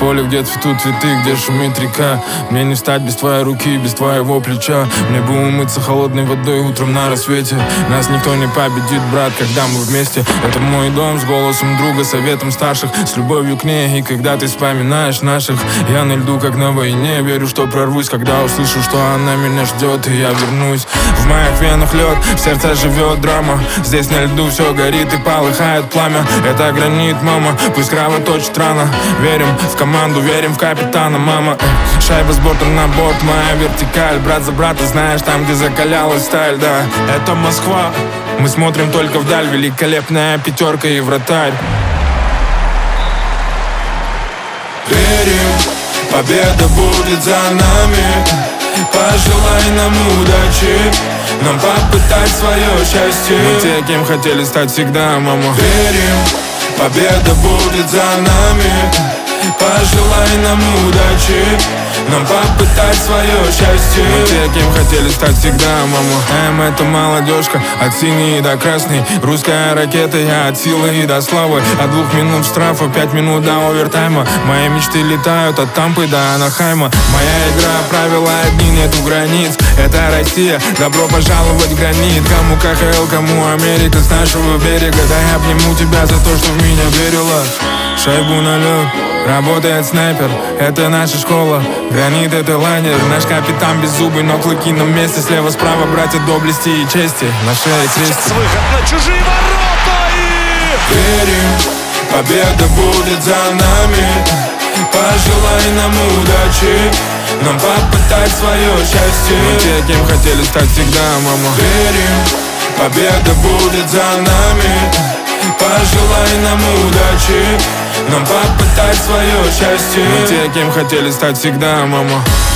поле, где цветут цветы, где шумит река. Мне не встать без твоей руки, без твоего плеча. Мне бы умыться холодной водой утром на рассвете. Нас никто не победит, брат, когда мы вместе. Это мой дом с голосом друга, советом старших, с любовью к ней. И когда ты вспоминаешь наших, я на льду, как на войне. Верю, что прорвусь, когда услышу, что она меня ждет, и я вернусь. В моих венах лед, в сердце живет драма. Здесь на льду все горит и полыхает пламя. Это гранит, мама, пусть кровоточит рано. Верим в команду, верим в капитана, мама. Шайба с борта на борт, моя вертикаль. Брат за брата, знаешь, там, где закалялась сталь, да. Это Москва, мы смотрим только вдаль. Великолепная пятерка и вратарь. Верим, победа будет за нами. Пожелай нам удачи, нам попытать свое счастье. Мы те, кем хотели стать всегда, мама. Верим, победа будет за нами. Пожелай нам удачи, нам попытать свое счастье. Мы те, кем хотели стать всегда, мама. Это молодежка, от синей до красной. Русская ракета, я от силы и до славы. От 2 минут штрафа, 5 минут до овертайма. Мои мечты летают от Тампы до Анахайма. Моя игра, правила одни, нету границ. Это Россия, добро пожаловать в гранит. Кому КХЛ, кому Америка, с нашего берега. Да я обниму тебя за то, что в меня верила. Шайбу на лед, работает снайпер, это наша школа. Гранит — это лайнер, наш капитан беззубый, но клыки на месте. Слева-справа братья доблести и чести, на шее крест. Сейчас выход на чужие ворота и... Верим, победа будет за нами. Пожелай нам удачи, нам попытать свое счастье. Мы те, кем хотели стать всегда, мама. Верим, победа будет за нами. Пожелай нам удачи, нам попытать свое счастье. Мы те, кем хотели стать всегда, мама.